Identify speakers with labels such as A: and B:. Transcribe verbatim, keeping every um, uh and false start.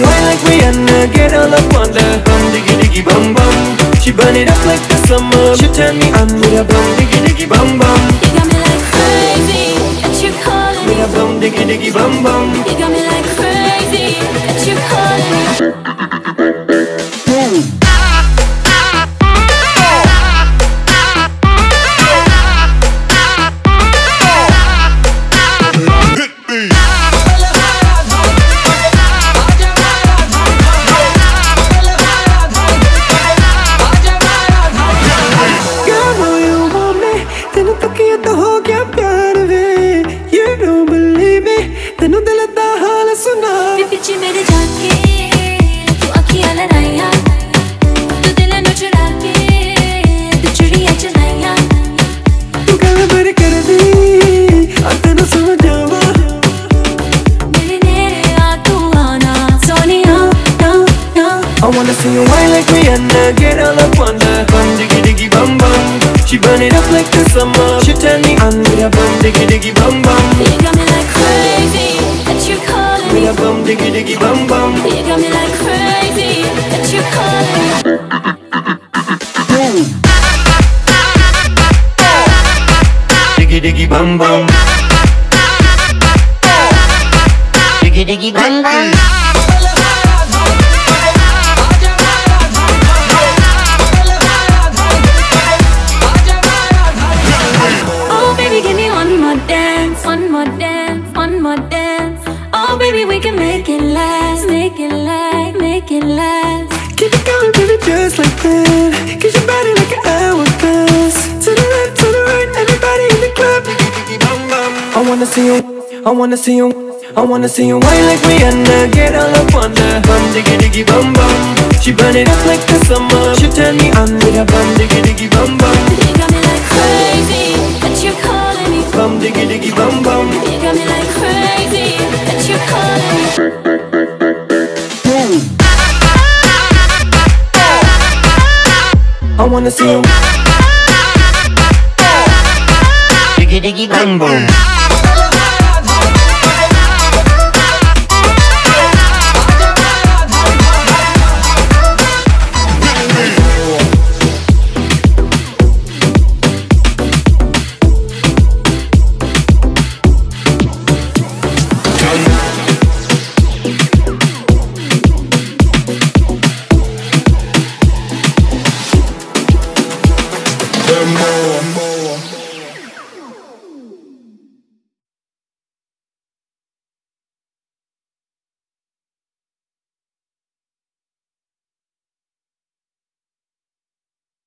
A: wine like Rihanna, get all up on the bum diggy diggy bum bum. She burn it up like the summer. She turn me on with a bum diggy diggy bum bum.
B: You got me like crazy, that you calling
A: With a bum diggy diggy bum bum.
B: You got me like crazy, that you calling me. पिछे मेरे जाके तू अखियां लड़ाइया तू दिल नु चुरा के तू चिड़िया चलाइया
A: तू गल भर कर दी अतन समझावा
B: मेरे नेरे आ तू आना सोनिया ना ना
A: I wanna see you wine like Rihanna, get all up on the bum diggy diggy bum bum. She burn it up like the summer. She turn me on with a bum diggy diggy bum bum.
B: You got me like crazy, that you calling me.
A: With a bum diggy diggy bum bum.
B: You got me like crazy, that you calling me.
A: Diggy diggy bum bum.
B: Diggy diggy bum bum. One more dance, one more dance. Oh baby, we can make it last, make it last, make it last.
A: Keep it going, baby, just like that. Get your body like an hourglass. To the left, to the right, everybody in the club. Diggy diggy bum bum. I wanna see you, I wanna see you, I wanna see you wine like Rihanna, get all up on the bum diggy diggy bum bum. She burn it up like the summer. She turn me on with a bum diggy diggy bum bum.
B: You got me like crazy, that you calling me.
A: Bum diggy diggy bum bum.
B: You got me like crazy, that you calling me.
A: I wanna see you diggy diggy bum bum.